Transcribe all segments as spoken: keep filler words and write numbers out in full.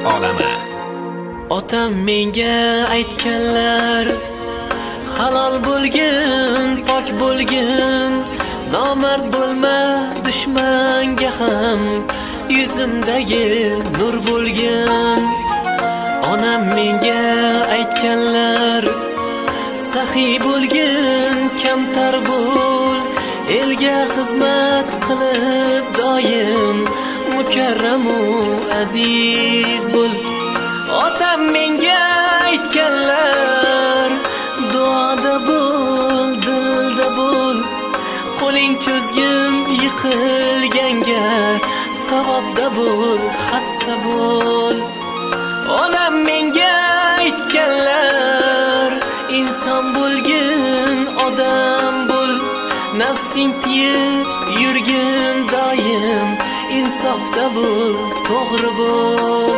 olami. Otam menga aytganlar, halol bo'lgin, pok bo'lgin, nomard bo'lma, dushmanga ham yuzimdagi nur bo'lgin. Onam menga aytganlar, saxiy bo'lgin, kamtar bo'l, elga xizmat qilib doim mukarramu aziz bo'l. Otam menga aytganlar, duoda bo'l, dilda bo'l, qo'ling cho'zgin yiqilganga, savobda bo'l, hassa bo'l. Onam menga aytganlar, inson bo'lgin, odam bo'l, nafsing tiyib yurgin doim, insofda bo'l, to'g'ri bo'l.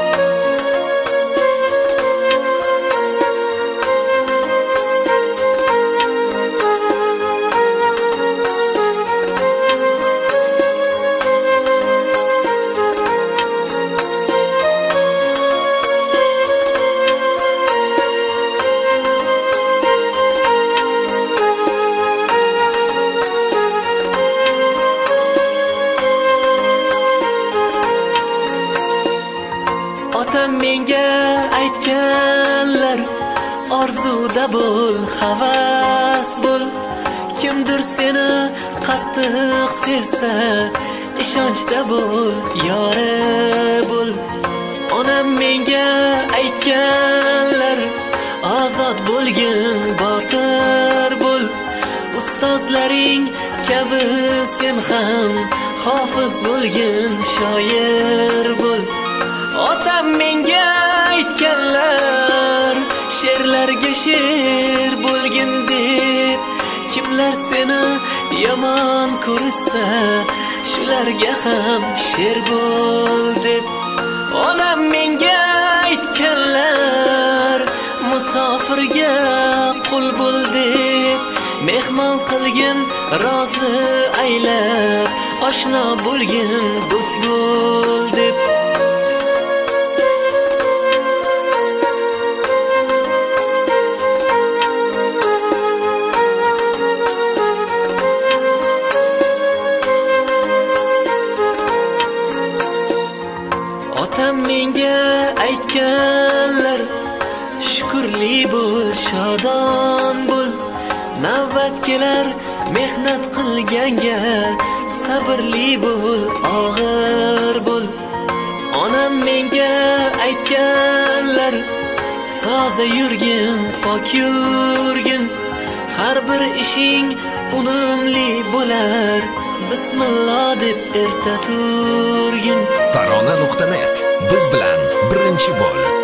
Otam menga aytganlar, orzuda bo'l, havas bo'l, kimdir seni qattiq sevsa, ishonchda bo'l, yori bo'l. Onam menga aytganlar, ozod bo'lgin, botir bo'l, ustozlaring kabi sen ham hofiz bo'lgin, shoir bo'l. Otam menga aytganlar, she'rlarga she'r bo'lgin deb, kimlar seni yomon ko'rsa, shularga ham she'r bo'l deb. Onam menga aytganlar, musofirga qul bo'l deb, mehmon qilgin, rozi aylab, oshno bo'lgin, do'st bo'l deb. Otam menga aytganlar, shukrli bo'l, shodon bo'l, navbat kelar mehnat qilganga, sabrli bo'l, og'ir bo'l. Onam menga aytganlar, toza yurgin, pok yurgin, har bir ishing unumli bo'lar, bismillah deb erta turgin. Tarona nuqta net biz bilan birinchi bo'l.